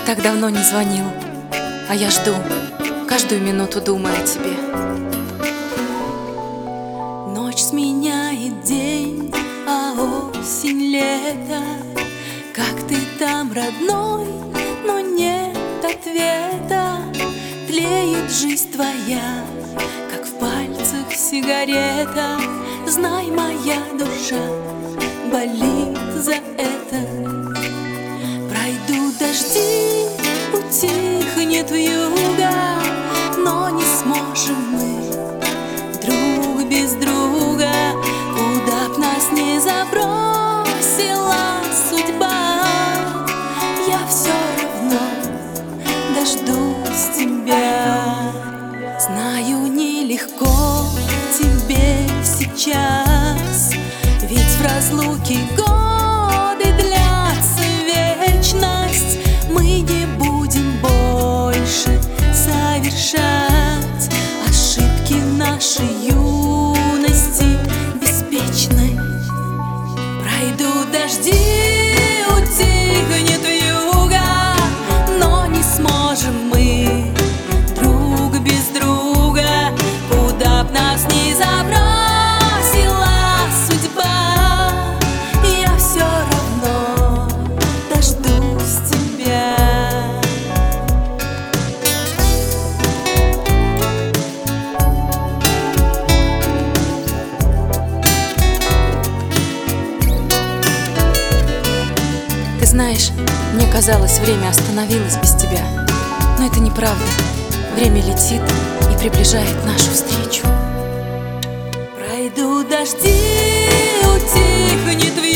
так давно не звонил, а я жду, каждую минуту думая о тебе. Ночь сменяет день, а осень лето. Как ты там, родной, но нет ответа. Тлеет жизнь твоя, как в пальцах сигарета. Знай, моя душа болит за это. Пройдут дожди, утихнет вьюга, но не сможем мы друг без друга. Куда б нас не забросила судьба, я все равно дождусь тебя. Знаю, нелегко тебе сейчас, ведь в разлуке годы длятся вечность. Мы не будем больше совершать ошибки нашей юности беспечной. Пройдут дожди, утихнет вьюга, но не сможем мы друг без друга. Куда б нас ни забросила судьба, я все равно дождусь тебя. Ты знаешь, мне казалось, время остановилось без тебя. Но это неправда. Время летит и приближает нашу встречу. Пройдут дожди, утихнет